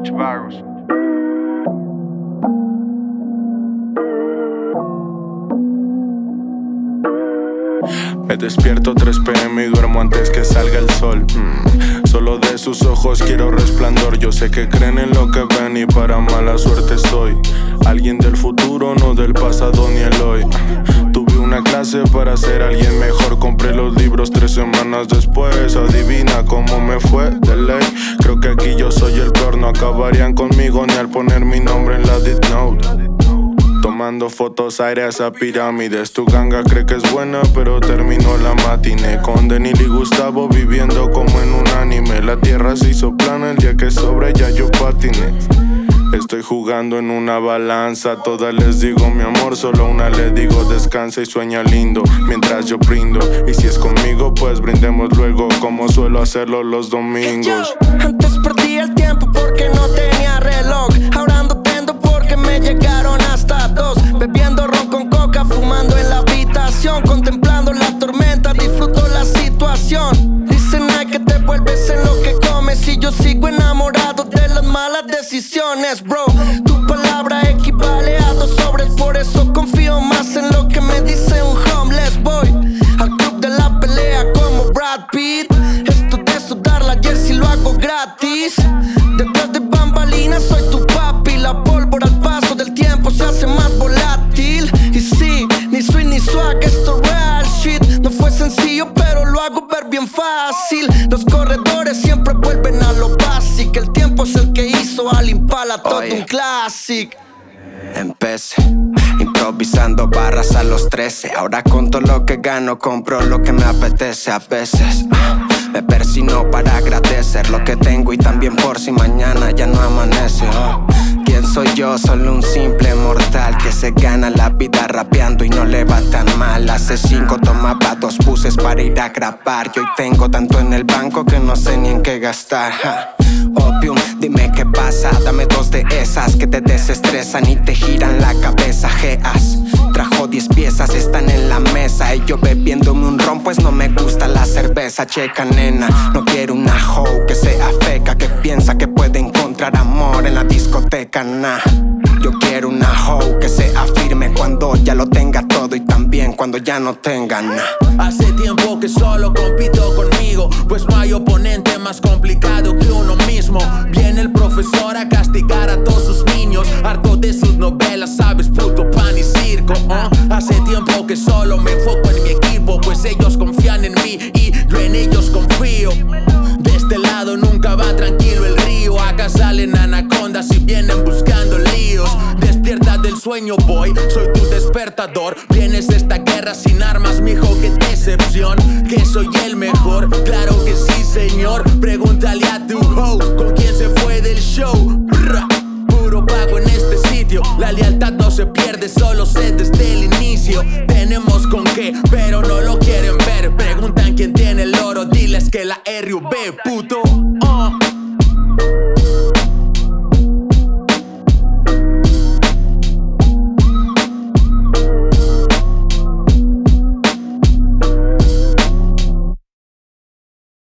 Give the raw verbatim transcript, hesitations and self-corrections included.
H. Varus. Me despierto tres pe eme y duermo antes que salga el sol. mm. Solo de sus ojos quiero resplandor. Yo sé que creen en lo que ven y para mala suerte soy alguien del futuro, no del pasado ni el hoy. Tuve una clase para ser alguien mejor. Compré los libros tres semanas después. Adivina cómo me fue de ley. Creo que aquí yo soy el peor. No acabarían conmigo ni al poner mi nombre en la Death Note. Tomando fotos aire a esa pirámides. Tu ganga cree que es buena, pero terminó la matiné. Con Denil y Gustavo viviendo como en un anime. La tierra se hizo plana el día que sobre ella yo patiné. Estoy jugando en una balanza. Todas les digo mi amor, solo una le digo descansa y sueña lindo mientras yo brindo. Y si es conmigo pues brindemos luego, como suelo hacerlo los domingos. Yo, antes perdí el tiempo porque no tenía reloj. Ahora ando tendo porque me llegaron hasta dos. Bebiendo ron con coca, fumando en la habitación, contemplando la tormenta, disfruto la situación. Dicen ay que te vuelves en lo que comes y yo sigo enamorado de las malas decisiones, bro. Tu palabra equivale a dos sobres, por eso confío más en lo que me dice un homeless boy. Al club de la pelea como Brad Pitt. Esto de sudar la jersey lo hago gratis. Detrás de bambalinas soy tu papi. La pólvora al paso del tiempo se hace más volátil. Y sí, ni swing ni swag, esto real shit. No fue sencillo pero lo hago ver bien fácil. Los corredores siempre vuelven a lo básico. El tiempo es el que hizo al Impala todo Oye. un classic. Empecé improvisando barras a los trece. Ahora con todo lo que gano compro lo que me apetece a veces. ah, Me persino para agradecer lo que tengo y también por si mañana ya no amanece. oh. ¿Quién soy yo? Solo un simple mortal que se gana la vida rapeando y no le va tan mal. Hace cinco tomaba dos buses para ir a grabar y hoy tengo tanto en el banco que no sé ni en qué gastar. ja. Opium, dime qué pasa, dame dos de esas que te desestresan y te giran la cabeza. Geas, trajo diez piezas, están en la mesa y yo bebiéndome un ron pues no me gusta la cerveza. Checa nena, no quiero una hoe que sea feca, que piensa que puede encontrar amor en la discoteca, nah. Yo quiero una hoe que sea firme cuando ya lo tenga todo y también cuando ya no tenga nada. Hace tiempo que solo compito conmigo, pues no hay oponente más complicado que uno mismo. Viene el profesor a castigar a todos sus niños, harto de sus novelas, sabes, puto pan y circo. ¿eh? Hace tiempo que solo me enfoco en mi equipo, pues ellos confían en mí y yo en ellos confío. De este lado nunca va tranquilo el río, acá salen anacondas y vienen buscando líos. Despierta del sueño, boy, soy tu despertador. Vienes de esta guerra sin armas, mijo, qué decepción. Que soy el mejor, claro que sí, señor. Pregúntale a tu hoe con quién se fue del show. Brr, puro pago en este sitio, la lealtad no se pierde, solo se